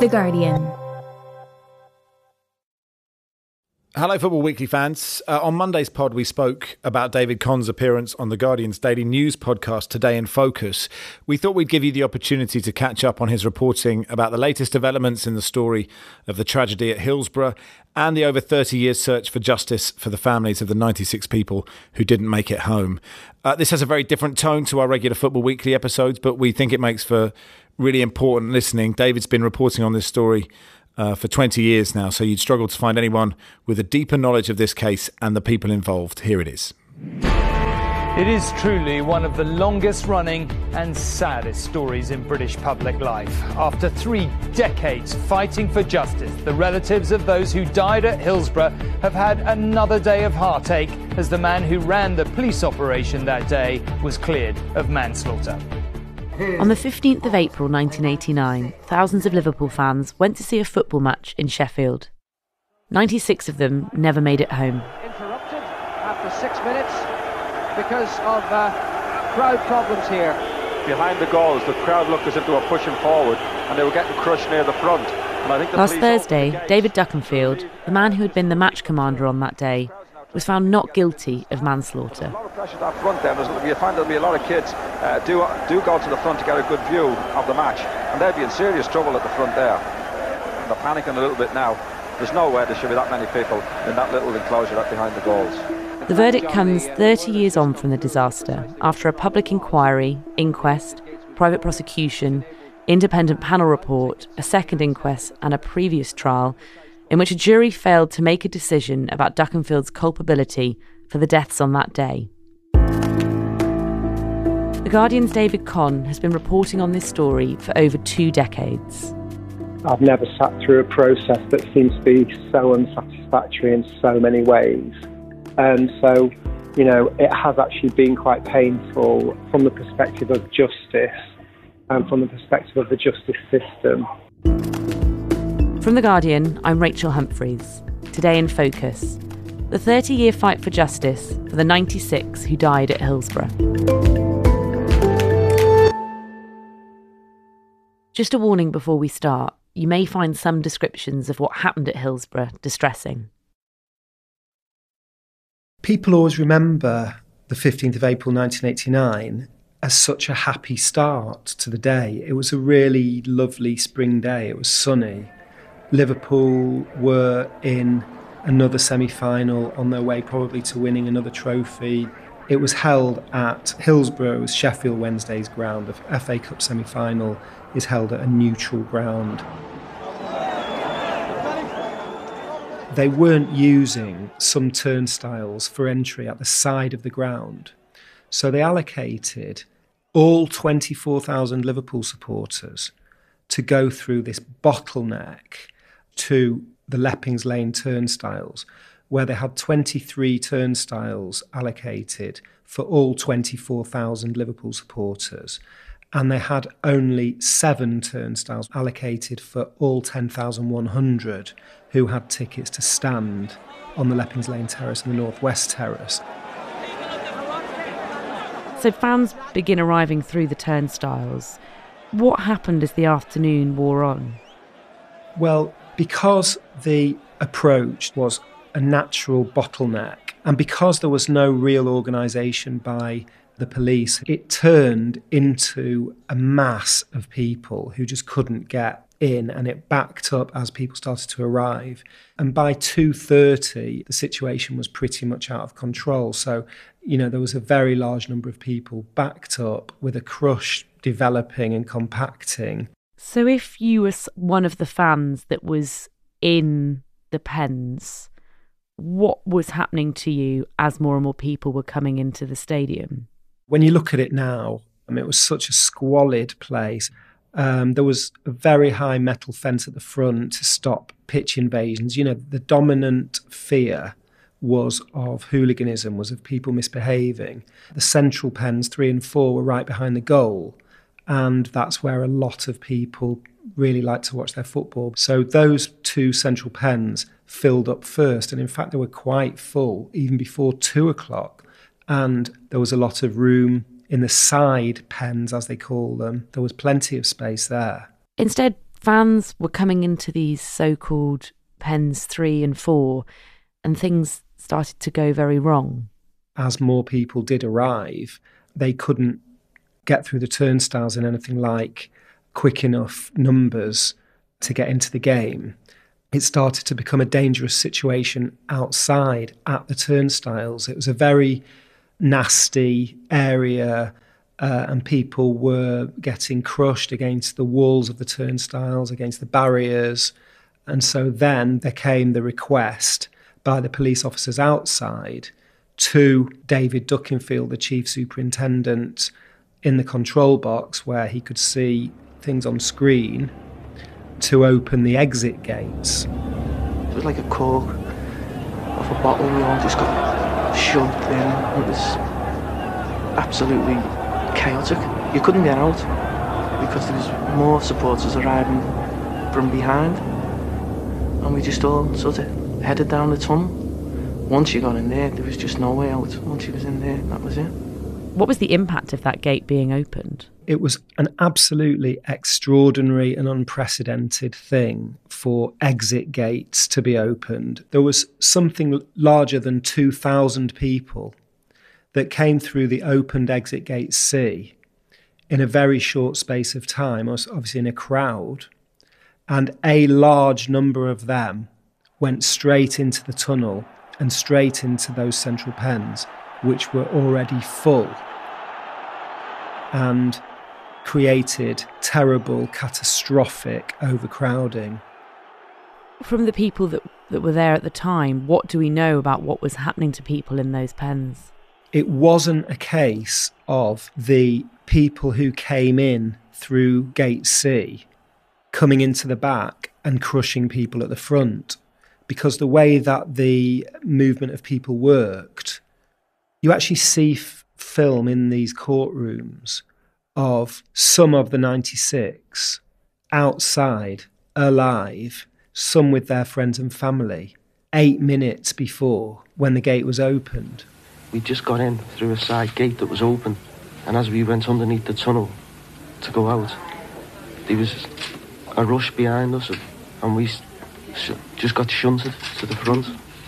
The Guardian. Hello, Football Weekly fans. On Monday's pod, we spoke about David Conn's appearance on The Guardian's daily news podcast, Today in Focus. We thought we'd give you the opportunity to catch up on his reporting about the latest developments in the story of the tragedy at Hillsborough and the over 30 years search for justice for the families of the 96 people who didn't make it home. This has a very different tone to our regular Football Weekly episodes, but we think it makes for really important listening. David's been reporting on this story for 20 years now, so you'd struggle to find anyone with a deeper knowledge of this case and the people involved. Here it is. It is truly one of the longest running and saddest stories in British public life. After 3 decades fighting for justice, the relatives of those who died at Hillsborough have had another day of heartache as the man who ran the police operation that day was cleared of manslaughter. On the 15th of April 1989, thousands of Liverpool fans went to see a football match in Sheffield. 96 of them never made it home. Interrupted after 6 minutes because of crowd problems here. Behind the goals, the crowd looked as if they were pushing forward and they were getting crushed near the front. And I think Last Thursday, David Duckenfield, the man who had been the match commander on that day, was found not guilty of manslaughter. There's a lot of pressure up front then. You find there'll be a lot of kids do go to the front to get a good view of the match, and they'd be in serious trouble at the front there. And they're panicking a little bit now. There's no way there should be that many people in that little enclosure right behind the goals. The verdict comes 30 years on from the disaster, after a public inquiry, inquest, private prosecution, independent panel report, a second inquest and a previous trial in which a jury failed to make a decision about Duckenfield's culpability for the deaths on that day. The Guardian's David Conn has been reporting on this story for over 2 decades. I've never sat through a process that seems to be so unsatisfactory in so many ways. And so, it has actually been quite painful from the perspective of justice and from the perspective of the justice system. From The Guardian, I'm Rachel Humphreys. Today in Focus, the 30-year fight for justice for the 96 who died at Hillsborough. Just a warning before we start, you may find some descriptions of what happened at Hillsborough distressing. People always remember the 15th of April 1989 as such a happy start to the day. It was a really lovely spring day. It was sunny. Liverpool were in another semi-final on their way probably to winning another trophy. It was held at Hillsborough's Sheffield Wednesday's ground. The FA Cup semi-final is held at a neutral ground. They weren't using some turnstiles for entry at the side of the ground. So they allocated all 24,000 Liverpool supporters to go through this bottleneck to the Leppings Lane turnstiles, where they had 23 turnstiles allocated for all 24,000 Liverpool supporters. And they had only 7 turnstiles allocated for all 10,100 who had tickets to stand on the Leppings Lane Terrace and the North West Terrace. So fans begin arriving through the turnstiles. What happened as the afternoon wore on? Well, because the approach was a natural bottleneck and because there was no real organisation by the police, it turned into a mass of people who just couldn't get in, and it backed up as people started to arrive. And by 2:30, the situation was pretty much out of control. So, there was a very large number of people backed up with a crush developing and compacting. So if you were one of the fans that was in the pens, what was happening to you as more and more people were coming into the stadium? When you look at it now, it was such a squalid place. There was a very high metal fence at the front to stop pitch invasions. The dominant fear was of hooliganism, was of people misbehaving. The central pens 3 and 4 were right behind the goal, and that's where a lot of people really like to watch their football. So those 2 central pens filled up first, and in fact they were quite full even before 2 o'clock. And there was a lot of room in the side pens, as they call them. There was plenty of space there. Instead, fans were coming into these so-called pens 3 and 4, and things started to go very wrong. As more people did arrive, they couldn't get through the turnstiles in anything like quick enough numbers to get into the game. It started to become a dangerous situation outside at the turnstiles. It was a very nasty area, and people were getting crushed against the walls of the turnstiles, against the barriers. And so then there came the request by the police officers outside to David Duckenfield, the chief superintendent, in the control box where he could see things on screen, to open the exit gates. It was like a cork off a bottle. We all just got shoved in. It was absolutely chaotic. You couldn't get out because there was more supporters arriving from behind, and we just all sort of headed down the tunnel. Once you got in there was just no way out. Once you was in there, that was it. What was the impact of that gate being opened? It was an absolutely extraordinary and unprecedented thing for exit gates to be opened. There was something larger than 2,000 people that came through the opened exit gate C in a very short space of time, obviously in a crowd, and a large number of them went straight into the tunnel and straight into those central pens, which were already full, and created terrible, catastrophic overcrowding. From the people that were there at the time, what do we know about what was happening to people in those pens? It wasn't a case of the people who came in through Gate C coming into the back and crushing people at the front, because the way that the movement of people worked, you actually see film in these courtrooms of some of the 96 outside, alive, some with their friends and family, 8 minutes before when the gate was opened. We just got in through a side gate that was open, and as we went underneath the tunnel to go out, there was a rush behind us, and we just got shunted to the front.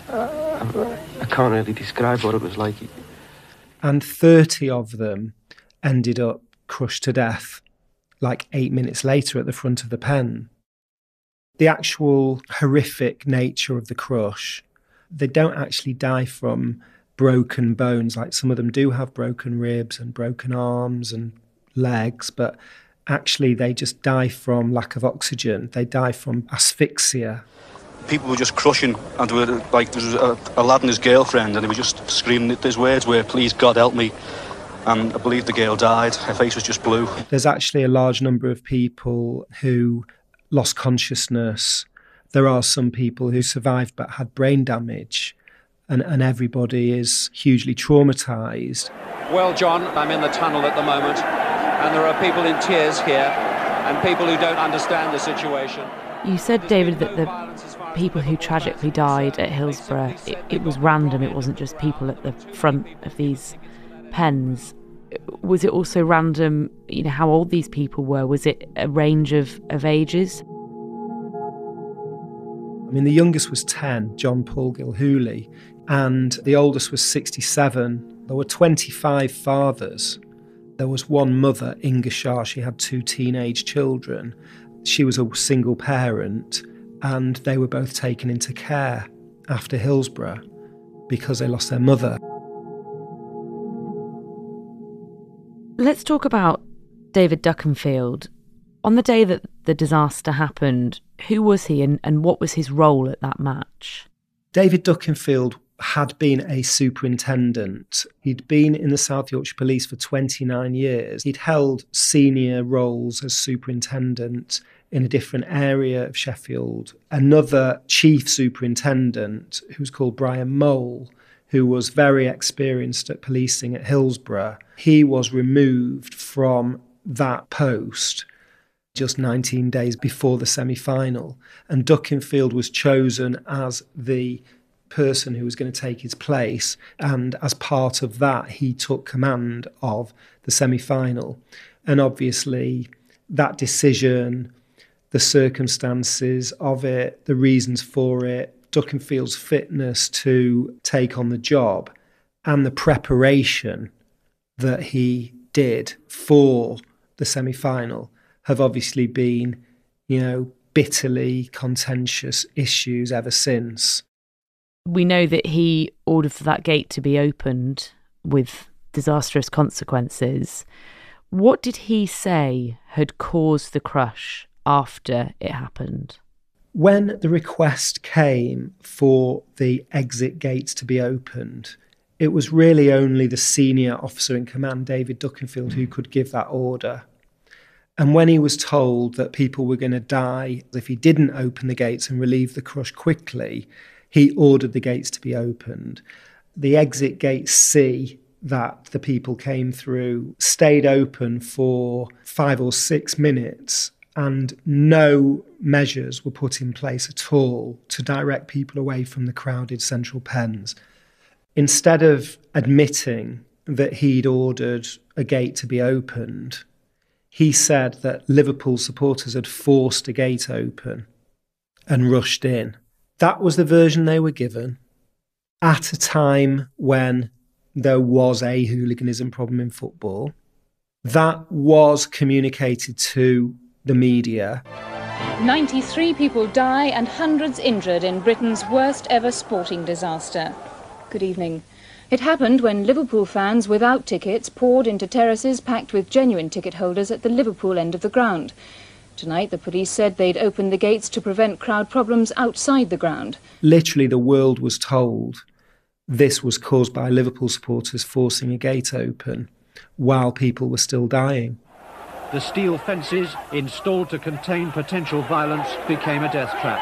I can't really describe what it was like. And 30 of them ended up crushed to death like 8 minutes later at the front of the pen. The actual horrific nature of the crush, they don't actually die from broken bones, like some of them do have broken ribs and broken arms and legs, but actually they just die from lack of oxygen. They die from asphyxia. People were just crushing, and there was a lad and his girlfriend, and they were just screaming. His words were, "Please God help me," and I believe the girl died. Her face was just blue. There's actually a large number of people who lost consciousness. There are some people who survived but had brain damage, and everybody is hugely traumatised. Well, John, I'm in the tunnel at the moment, and there are people in tears here, and people who don't understand the situation. You said, David, that the people who tragically died at Hillsborough, it was random. It wasn't just people at the front of these pens. Was it also random, how old these people were? Was it a range of ages? I mean, the youngest was 10, John Paul Gilhooly, and the oldest was 67. There were 25 fathers. There was one mother, Inga Shah. She had 2 teenage children. She was a single parent, and they were both taken into care after Hillsborough because they lost their mother. Let's talk about David Duckenfield. On the day that the disaster happened, who was he and what was his role at that match? David Duckenfield had been a superintendent. He'd been in the South Yorkshire Police for 29 years. He'd held senior roles as superintendent in a different area of Sheffield. Another chief superintendent, who was called Brian Mole, who was very experienced at policing at Hillsborough, he was removed from that post just 19 days before the semi-final. And Duckenfield was chosen as the person who was going to take his place, and as part of that he took command of the semi-final. And obviously that decision, the circumstances of it, the reasons for it, Duckenfield's fitness to take on the job, and the preparation that he did for the semi-final have obviously been, bitterly contentious issues ever since. We know that he ordered for that gate to be opened with disastrous consequences. What did he say had caused the crush after it happened? When the request came for the exit gates to be opened, it was really only the senior officer in command, David Duckenfield, who could give that order. And when he was told that people were going to die if he didn't open the gates and relieve the crush quickly, he ordered the gates to be opened. The exit gate C that the people came through stayed open for 5 or 6 minutes, and no measures were put in place at all to direct people away from the crowded central pens. Instead of admitting that he'd ordered a gate to be opened, he said that Liverpool supporters had forced a gate open and rushed in. That was the version they were given at a time when there was a hooliganism problem in football. That was communicated to the media. 93 people die and hundreds injured in Britain's worst ever sporting disaster. Good evening. It happened when Liverpool fans without tickets poured into terraces packed with genuine ticket holders at the Liverpool end of the ground. Tonight, the police said they'd opened the gates to prevent crowd problems outside the ground. Literally, the world was told this was caused by Liverpool supporters forcing a gate open while people were still dying. The steel fences installed to contain potential violence became a death trap.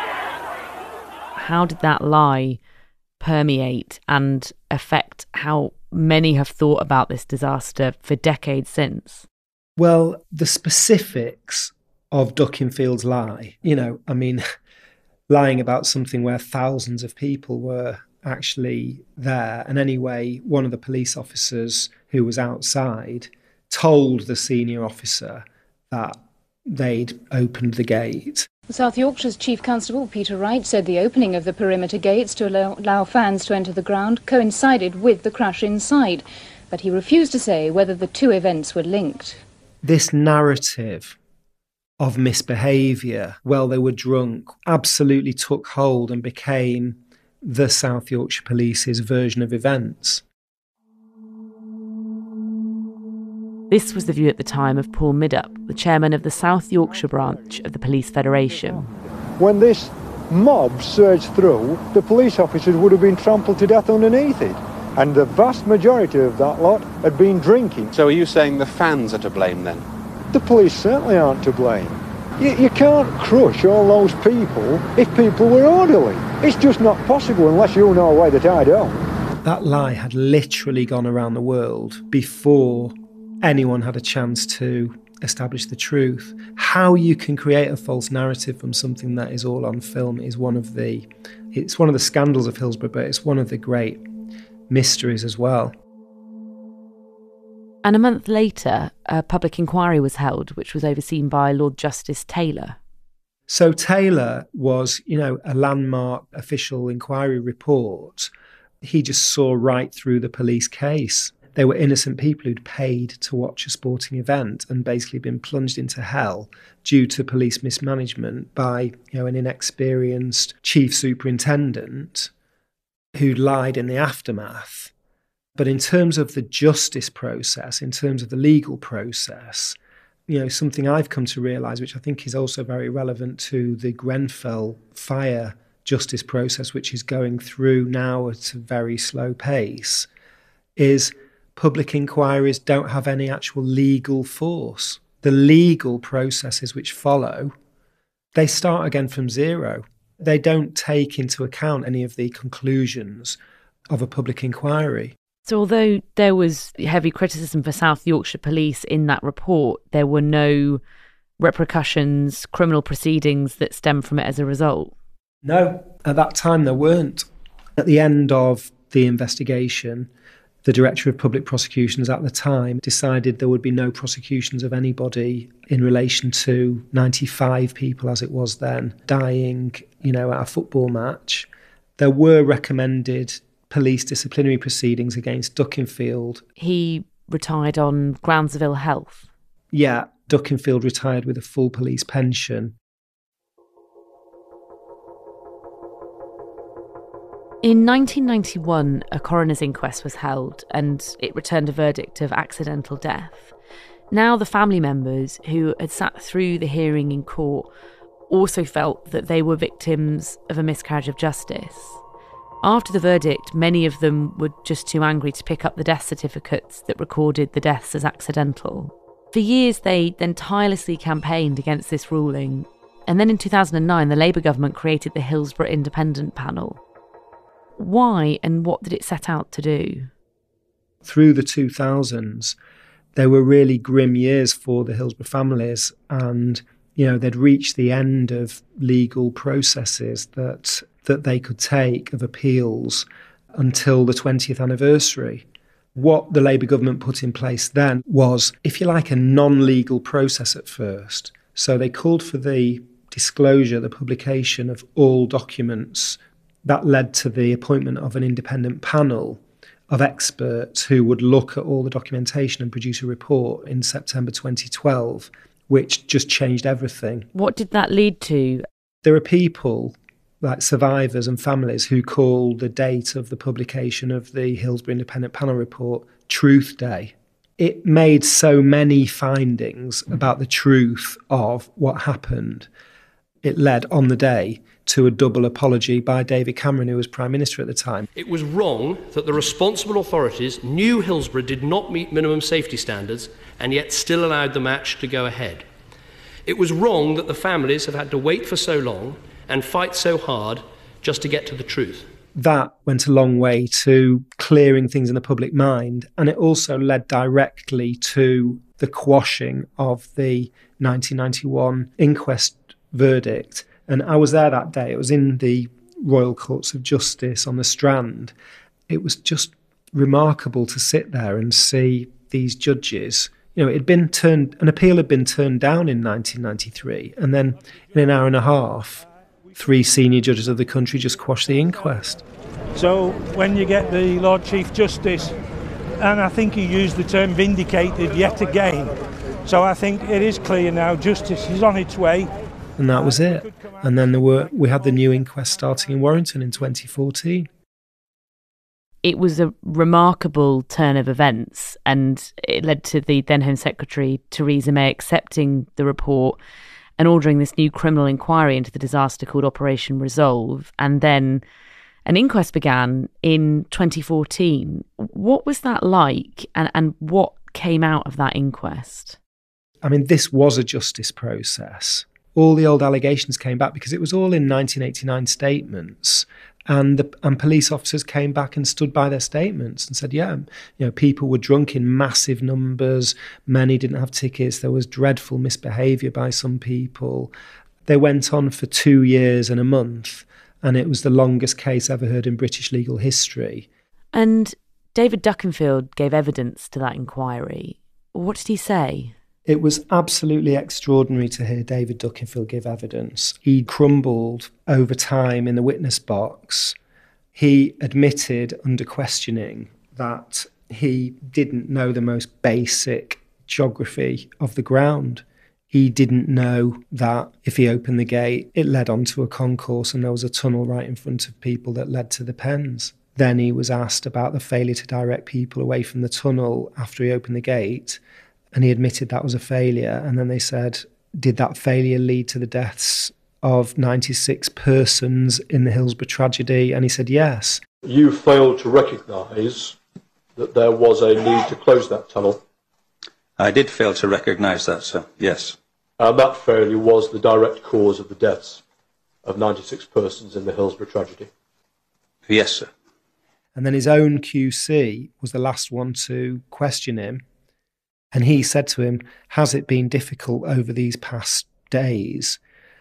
How did that lie permeate and affect how many have thought about this disaster for decades since? Well, the specifics of Duckenfield's lie, lying about something where thousands of people were actually there. And anyway, one of the police officers who was outside told the senior officer that they'd opened the gate. South Yorkshire's Chief Constable Peter Wright said the opening of the perimeter gates to allow fans to enter the ground coincided with the crash inside, but he refused to say whether the two events were linked. This narrative of misbehaviour while they were drunk absolutely took hold and became the South Yorkshire Police's version of events. This was the view at the time of Paul Middup, the chairman of the South Yorkshire branch of the Police Federation. When this mob surged through, the police officers would have been trampled to death underneath it. And the vast majority of that lot had been drinking. So are you saying the fans are to blame then? The police certainly aren't to blame. You can't crush all those people if people were orderly. It's just not possible unless you know a way that I don't. That lie had literally gone around the world before anyone had a chance to establish the truth. How you can create a false narrative from something that is all on film is one of the scandals of Hillsborough, but it's one of the great mysteries as well. And a month later, a public inquiry was held, which was overseen by Lord Justice Taylor. So Taylor was, a landmark official inquiry report. He just saw right through the police case. They were innocent people who'd paid to watch a sporting event and basically been plunged into hell due to police mismanagement by, an inexperienced chief superintendent who'd lied in the aftermath. But in terms of the justice process, in terms of the legal process, something I've come to realise, which I think is also very relevant to the Grenfell fire justice process, which is going through now at a very slow pace, is public inquiries don't have any actual legal force. The legal processes which follow, they start again from zero. They don't take into account any of the conclusions of a public inquiry. So although there was heavy criticism for South Yorkshire Police in that report, there were no repercussions, criminal proceedings that stemmed from it as a result? No, at that time there weren't. At the end of the investigation, The Director of Public Prosecutions at the time decided there would be no prosecutions of anybody in relation to 95 people, as it was then, dying, at a football match. There were recommended police disciplinary proceedings against Duckinfield. He retired on grounds of ill health? Yeah, Duckinfield retired with a full police pension. In 1991, a coroner's inquest was held and it returned a verdict of accidental death. Now the family members who had sat through the hearing in court also felt that they were victims of a miscarriage of justice. After the verdict, many of them were just too angry to pick up the death certificates that recorded the deaths as accidental. For years, they then tirelessly campaigned against this ruling. And then in 2009, the Labour government created the Hillsborough Independent Panel. Why and what did it set out to do? Through the 2000s, they were really grim years for the Hillsborough families, and they'd reached the end of legal processes that they could take of appeals until the 20th anniversary. What the Labour government put in place then was, if you like, a non-legal process at first. So they called for the disclosure, the publication of all documents. That led to the appointment of an independent panel of experts who would look at all the documentation and produce a report in September 2012, which just changed everything. What did that lead to? There are people, like survivors and families, who call the date of the publication of the Hillsborough Independent Panel report Truth Day. It made so many findings about the truth of what happened. It led on the day to a double apology by David Cameron, who was Prime Minister at the time. It was wrong that the responsible authorities knew Hillsborough did not meet minimum safety standards and yet still allowed the match to go ahead. It was wrong that the families have had to wait for so long and fight so hard just to get to the truth. That went a long way to clearing things in the public mind, and it also led directly to the quashing of the 1991 inquest verdict. And I was there that day. It was in the Royal Courts of Justice on the Strand. It was just remarkable to sit there and see these judges. An appeal had been turned down in 1993, and then in an hour and a half, 3 senior judges of the country just quashed the inquest. So when you get the Lord Chief Justice, and I think he used the term vindicated yet again, so I think it is clear now, justice is on its way. And that was it. And then we had the new inquest starting in Warrington in 2014. It was a remarkable turn of events, and it led to the then Home Secretary, Theresa May, accepting the report and ordering this new criminal inquiry into the disaster called Operation Resolve. And then an inquest began in 2014. What was that like, and what came out of that inquest? I mean, this was a justice process. All the old allegations came back because it was all in 1989 statements, and police officers came back and stood by their statements and said, people were drunk in massive numbers, many didn't have tickets, there was dreadful misbehaviour by some people. They went on for 2 years and a month, and it was the longest case ever heard in British legal history. And David Duckinfield gave evidence to that inquiry. What did he say? It was absolutely extraordinary to hear David Duckinfield give evidence. He crumbled over time in the witness box. He admitted under questioning that he didn't know the most basic geography of the ground. He didn't know that if he opened the gate, it led onto a concourse and there was a tunnel right in front of people that led to the pens. Then he was asked about the failure to direct people away from the tunnel after he opened the gate. And he admitted that was a failure. And then they said, did that failure lead to the deaths of 96 persons in the Hillsborough tragedy? And he said, yes. You failed to recognise that there was a need to close that tunnel. I did fail to recognise that, sir, yes. And that failure was the direct cause of the deaths of 96 persons in the Hillsborough tragedy. Yes, sir. And then his own QC was the last one to question him. And he said to him, has it been difficult over these past days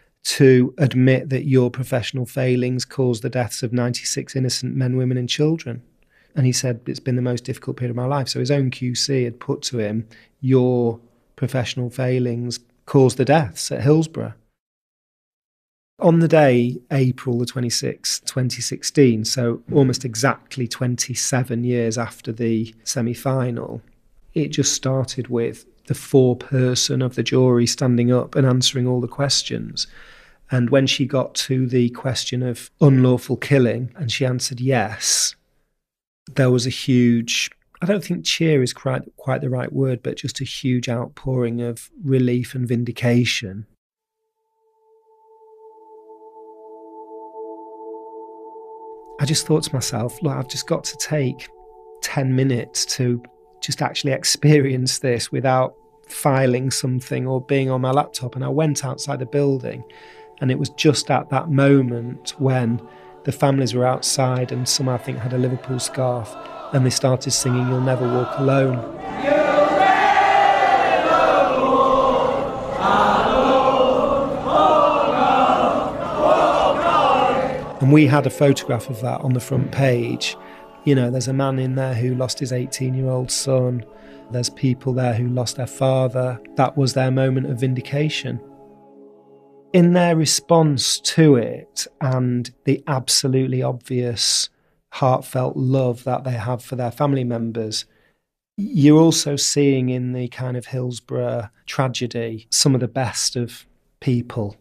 to admit that your professional failings caused the deaths of 96 innocent men, women and children? And he said, it's been the most difficult period of my life. So his own QC had put to him, your professional failings caused the deaths at Hillsborough. On the day, April the 26th, 2016, so almost exactly 27 years after the semi-final, it just started with the foreperson of the jury standing up and answering all the questions. And when she got to the question of unlawful killing, and she answered yes, there was a huge, I don't think cheer is quite the right word, but just a huge outpouring of relief and vindication. I just thought to myself, look, I've just got to take 10 minutes to just actually experience this without filing something or being on my laptop. And I went outside the building, and it was just at that moment when the families were outside, and some, I think, had a Liverpool scarf, and they started singing You'll Never Walk Alone. And we had a photograph of that on the front page. You know, there's a man in there who lost his 18-year-old son. There's people there who lost their father. That was their moment of vindication. In their response to it, and the absolutely obvious heartfelt love that they have for their family members, you're also seeing in the kind of Hillsborough tragedy some of the best of people.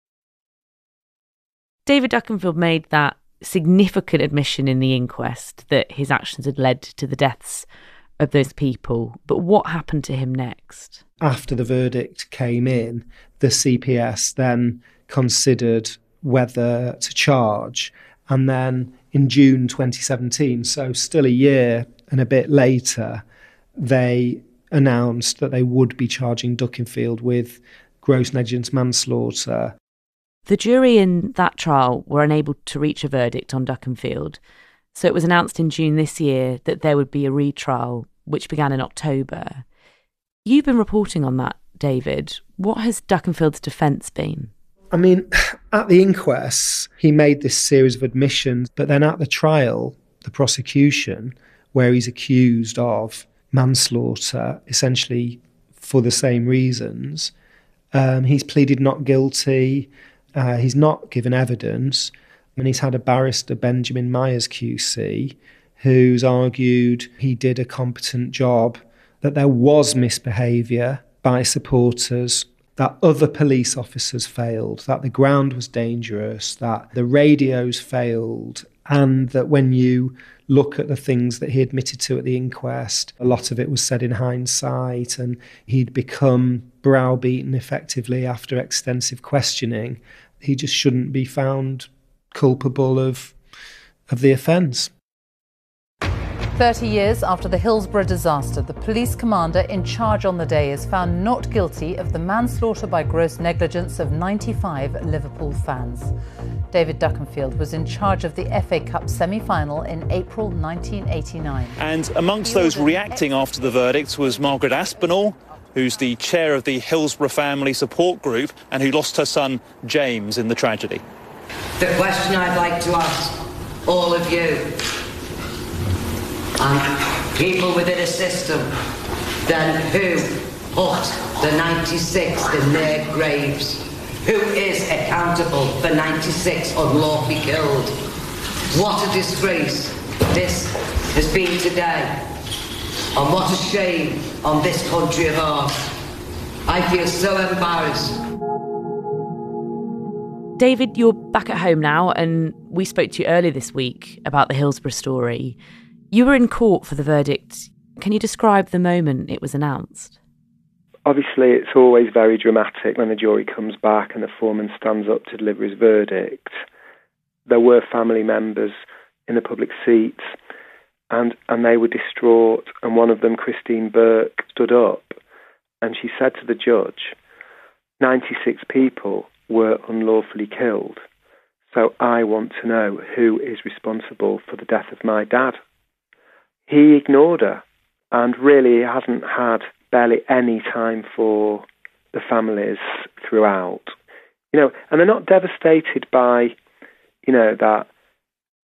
David Duckenfield made that significant admission in the inquest that his actions had led to the deaths of those people. But what happened to him next? After the verdict came in, the CPS then considered whether to charge. And then in June 2017, so still a year and a bit later, they announced that they would be charging Duckenfield with gross negligence manslaughter. The jury in that trial were unable to reach a verdict on Duckenfield, so it was announced in June this year that there would be a retrial, which began in October. You've been reporting on that, David. What has Duckenfield's defence been? I mean, at the inquest, he made this series of admissions, but then at the trial, the prosecution, where he's accused of manslaughter, essentially for the same reasons, he's pleaded not guilty. He's not given evidence, and he's had a barrister, Benjamin Myers QC, who's argued he did a competent job, that there was misbehaviour by supporters, that other police officers failed, that the ground was dangerous, that the radios failed, and that when you look at the things that he admitted to at the inquest, a lot of it was said in hindsight, and he'd become browbeaten effectively after extensive questioning. He just shouldn't be found culpable of the offence. 30 years after the Hillsborough disaster, the police commander in charge on the day is found not guilty of the manslaughter by gross negligence of 95 Liverpool fans. David Duckenfield was in charge of the FA Cup semi-final in April 1989. And amongst those reacting after the verdict was Margaret Aspinall, who's the chair of the Hillsborough Family Support Group and who lost her son James in the tragedy. The question I'd like to ask all of you and people within a system, then who put the 96 in their graves? Who is accountable for 96 unlawfully killed? What a disgrace this has been today. And what a shame on this country of ours. I feel so embarrassed. David, you're back at home now, and we spoke to you earlier this week about the Hillsborough story. You were in court for the verdict. Can you describe the moment it was announced? Obviously, it's always very dramatic when the jury comes back and the foreman stands up to deliver his verdict. There were family members in the public seats, and they were distraught, and one of them, Christine Burke, stood up and she said to the judge, 96 people were unlawfully killed, so I want to know who is responsible for the death of my dad. He ignored her, and really hasn't had barely any time for the families throughout. You know, and they're not devastated by, you know, that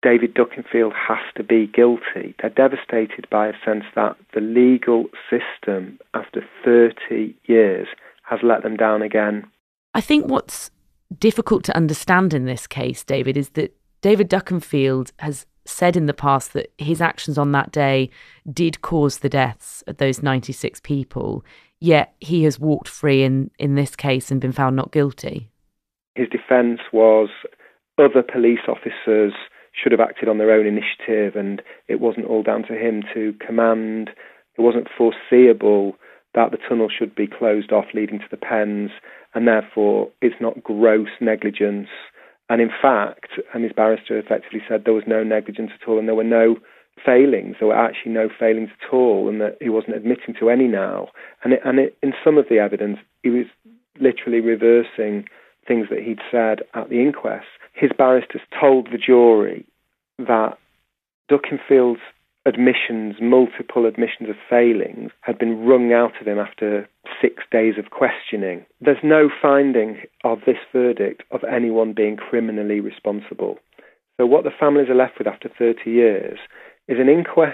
David Duckenfield has to be guilty. They're devastated by a sense that the legal system, after 30 years, has let them down again. I think what's difficult to understand in this case, David, is that David Duckenfield has said in the past that his actions on that day did cause the deaths of those 96 people, yet he has walked free in this case and been found not guilty. His defence was other police officers should have acted on their own initiative, and it wasn't all down to him to command. It wasn't foreseeable that the tunnel should be closed off leading to the pens, and therefore it's not gross negligence. And in fact, and his barrister effectively said there was no negligence at all, and there were no failings. There were actually no failings at all, and that he wasn't admitting to any now. And in some of the evidence, he was literally reversing things that he'd said at the inquest. His barristers told the jury that Duckenfield's admissions, multiple admissions of failings, had been wrung out of him after 6 days of questioning. There's no finding of this verdict of anyone being criminally responsible. So what the families are left with after 30 years is an inquest's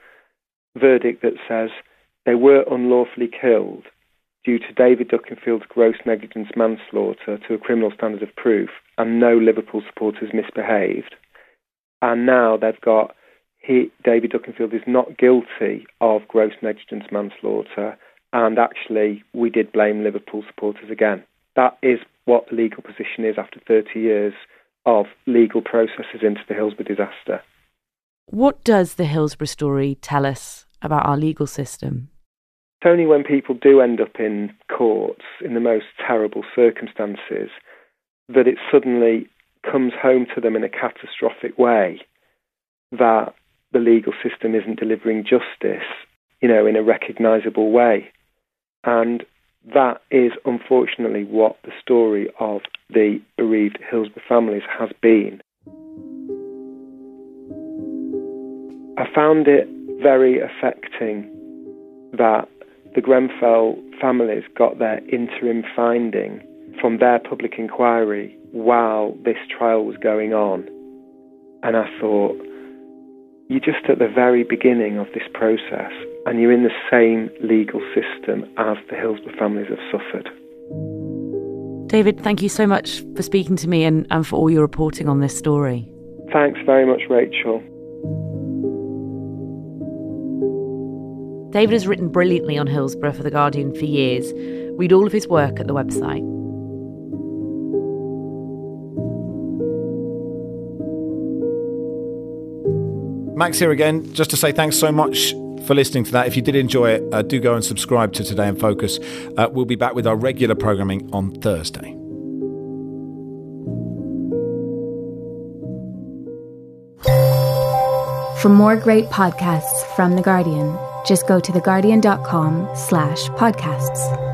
verdict that says they were unlawfully killed due to David Duckenfield's gross negligence manslaughter to a criminal standard of proof, and no Liverpool supporters misbehaved. And now they've got David Duckenfield is not guilty of gross negligence manslaughter, and actually we did blame Liverpool supporters again. That is what the legal position is after 30 years of legal processes into the Hillsborough disaster. What does the Hillsborough story tell us about our legal system? It's only when people do end up in courts in the most terrible circumstances that it suddenly comes home to them in a catastrophic way that the legal system isn't delivering justice, in a recognisable way. And that is unfortunately what the story of the bereaved Hillsborough families has been. I found it very affecting that the Grenfell families got their interim finding from their public inquiry while this trial was going on. And I thought, you're just at the very beginning of this process, and you're in the same legal system as the Hillsborough families have suffered. David, thank you so much for speaking to me and for all your reporting on this story. Thanks very much, Rachel. David has written brilliantly on Hillsborough for The Guardian for years. Read all of his work at the website. Max here again, just to say thanks so much for listening to that. If you did enjoy it, do go and subscribe to Today in Focus. We'll be back with our regular programming on Thursday. For more great podcasts from The Guardian, just go to theguardian.com/podcasts.